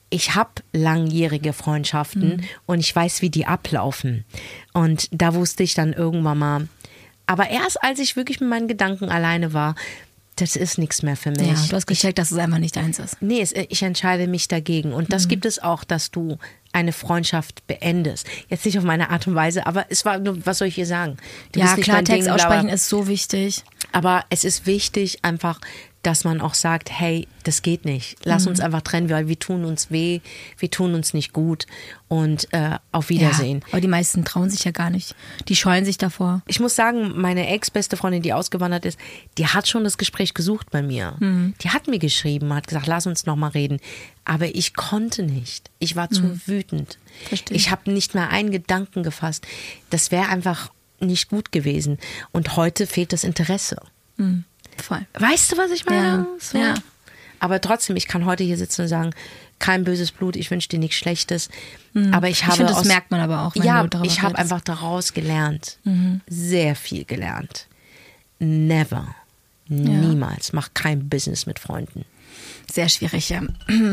A: ich habe langjährige Freundschaften mhm. und ich weiß, wie die ablaufen. Und da wusste ich dann irgendwann mal, aber erst als ich wirklich mit meinen Gedanken alleine war, das ist nichts mehr für mich.
B: Ja, du hast gecheckt, dass es einfach nicht deins ist.
A: Nee, es, ich entscheide mich dagegen. Und das mhm. gibt es auch, dass du eine Freundschaft beendest. Jetzt nicht auf meine Art und Weise, aber es war nur, was soll ich hier sagen? Du
B: ja,
A: bist nicht
B: klar,
A: mein
B: Text
A: Ding,
B: aussprechen
A: bla,
B: ist so wichtig.
A: Aber es ist wichtig einfach, dass man auch sagt, hey, das geht nicht. Lass mhm. uns einfach trennen, weil wir tun uns weh, wir tun uns nicht gut und äh, auf Wiedersehen.
B: Ja, aber die meisten trauen sich ja gar nicht. Die scheuen sich davor.
A: Ich muss sagen, meine ex-beste Freundin, die ausgewandert ist, die hat schon das Gespräch gesucht bei mir. Mhm. Die hat mir geschrieben, hat gesagt, lass uns noch mal reden. Aber ich konnte nicht. Ich war zu mhm. wütend.
B: Verstehe.
A: Ich habe nicht mal einen Gedanken gefasst. Das wäre einfach nicht gut gewesen. Und heute fehlt das Interesse.
B: Mhm. Voll.
A: Weißt du, was ich meine?
B: Ja.
A: So.
B: Ja.
A: Aber trotzdem, ich kann heute hier sitzen und sagen, kein böses Blut, ich wünsche dir nichts Schlechtes. Mhm. Aber ich habe
B: ich finde, das
A: aus,
B: merkt man aber auch. Wenn
A: ja,
B: du darüber
A: ich habe
B: redest.
A: einfach daraus gelernt.
B: Mhm.
A: Sehr viel gelernt. Never, ja. niemals, mach kein Business mit Freunden.
B: Sehr schwierig, ja.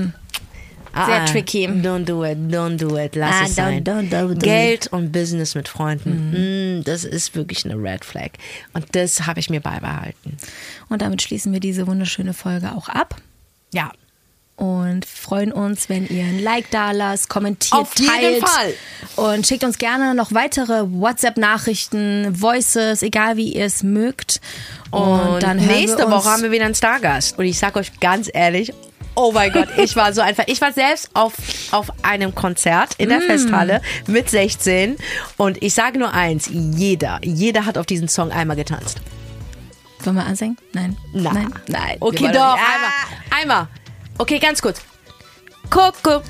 A: Sehr
B: ah,
A: tricky. Don't do it, don't do it, lass
B: ah,
A: es sein.
B: Don't, don't, don't
A: Geld und Business mit Freunden, mm. das ist wirklich eine Red Flag. Und das habe ich mir beibehalten.
B: Und damit schließen wir diese wunderschöne Folge auch ab.
A: Ja.
B: Und freuen uns, wenn ihr ein Like da lasst, kommentiert,
A: Auf jeden
B: teilt.
A: Fall.
B: Und schickt uns gerne noch weitere WhatsApp-Nachrichten, Voices, egal wie ihr es mögt. Und,
A: und
B: dann hören
A: nächste
B: wir uns
A: Woche haben wir wieder einen Stargast. Und ich sage euch ganz ehrlich, oh mein Gott, ich war so einfach. Ich war selbst auf, auf einem Konzert in der mm. Festhalle mit sechzehn. Und ich sage nur eins, jeder, jeder hat auf diesen Song einmal getanzt.
B: Wollen wir ansingen? Nein.
A: Na.
B: Nein. Nein.
A: Okay, doch,
B: ja.
A: einmal. Einmal. Okay, ganz kurz. Coco.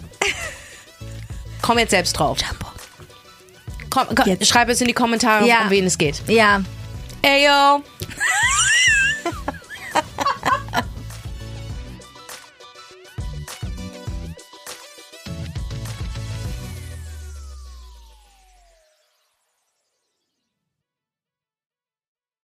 A: Komm jetzt selbst drauf.
B: Jumbo.
A: Komm, komm, schreib es in die Kommentare,
B: ja.
A: um wen es geht.
B: Ja.
A: Ey, yo.